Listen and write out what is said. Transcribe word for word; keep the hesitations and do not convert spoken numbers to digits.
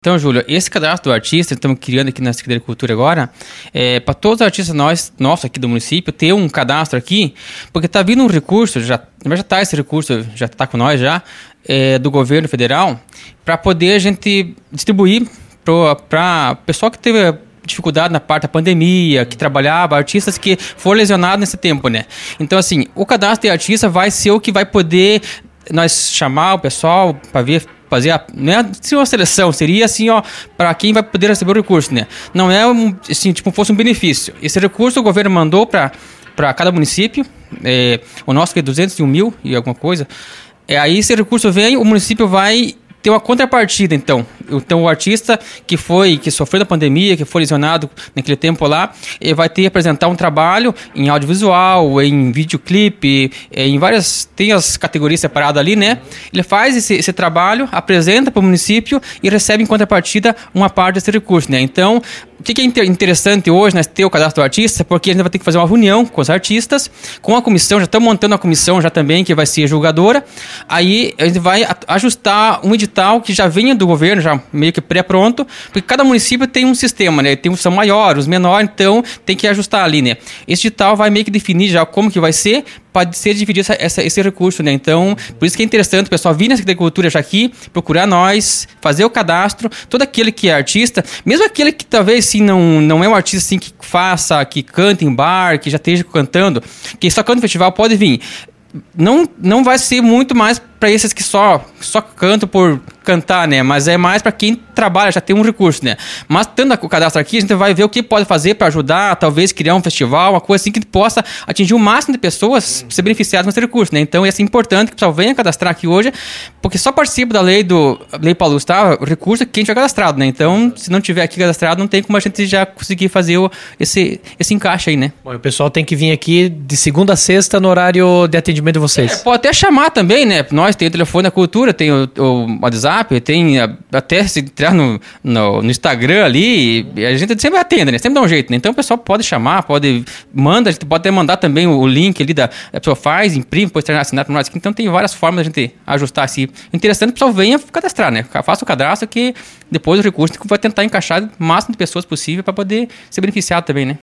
Então, Júlio, esse cadastro do artista, estamos criando aqui na Secretaria de Cultura agora, é, para todos os artistas nós, nossos aqui do município, ter um cadastro aqui, porque está vindo um recurso, já está esse recurso, já está com nós já, é, do governo federal, para poder a gente distribuir para o pessoal que teve dificuldade na parte da pandemia, que trabalhava, artistas que foram lesionados nesse tempo, né? Então, assim, o cadastro de artista vai ser o que vai poder nós chamar o pessoal para ver, fazer, a, não é assim uma seleção, seria assim, ó, para quem vai poder receber o recurso, né? Não é um, assim, tipo, fosse um benefício. Esse recurso o governo mandou para para cada município, é, o nosso que é duzentos e um mil e alguma coisa. É, aí esse recurso vem, o município vai ter uma contrapartida, então. Então, o artista que foi, que sofreu da pandemia, que foi lesionado naquele tempo lá, ele vai ter que apresentar um trabalho em audiovisual, em videoclipe, em várias, tem as categorias separadas ali, né? Ele faz esse, esse trabalho, apresenta para o município e recebe em contrapartida uma parte desse recurso, né? Então, o que é interessante hoje, nós ter o cadastro do artista, porque a gente vai ter que fazer uma reunião com os artistas, com a comissão, já estamos montando a comissão já também, que vai ser julgadora, aí a gente vai ajustar um edital que já venha do governo, já meio que pré-pronto, porque cada município tem um sistema, né? Tem uns são maiores, os menores, então tem que ajustar ali, né? Esse edital vai meio que definir já como que vai ser, pode ser dividir essa, essa, esse recurso, né? Então, por isso que é interessante o pessoal vir na Secretaria de Cultura já aqui, procurar nós, fazer o cadastro, todo aquele que é artista, mesmo aquele que talvez assim, não, não é um artista assim, que faça, que canta em bar, que já esteja cantando, que só canta no festival, pode vir. Não, não vai ser muito mais para esses que só, só cantam por cantar, né? Mas é mais para quem trabalha, já tem um recurso, né? Mas tendo o cadastro aqui, a gente vai ver o que pode fazer para ajudar, talvez criar um festival, uma coisa assim que possa atingir o máximo de pessoas ser beneficiadas com esse recurso, né? Então, é assim, importante que o pessoal venha cadastrar aqui hoje, porque só participa da lei do Lei Paulus, tá? O recurso é quem tiver cadastrado, né? Então, se não tiver aqui cadastrado, não tem como a gente já conseguir fazer o, esse, esse encaixe aí, né? Bom, o pessoal tem que vir aqui de segunda a sexta no horário de atendimento de vocês. É, pode até chamar também, né? Nós tem o telefone da cultura, tem o, o WhatsApp, tem a, até se entrar no, no, no Instagram ali, e a gente sempre atende, né? Sempre dá um jeito, né? Então o pessoal pode chamar, pode, manda, a gente pode até mandar também o, o link ali da a pessoa faz, imprime, pode assinar para nós. Então tem várias formas da gente ajustar assim. Interessante que o pessoal venha cadastrar, né? Faça o cadastro que depois o recurso vai tentar encaixar o máximo de pessoas possível para poder ser beneficiado também, né?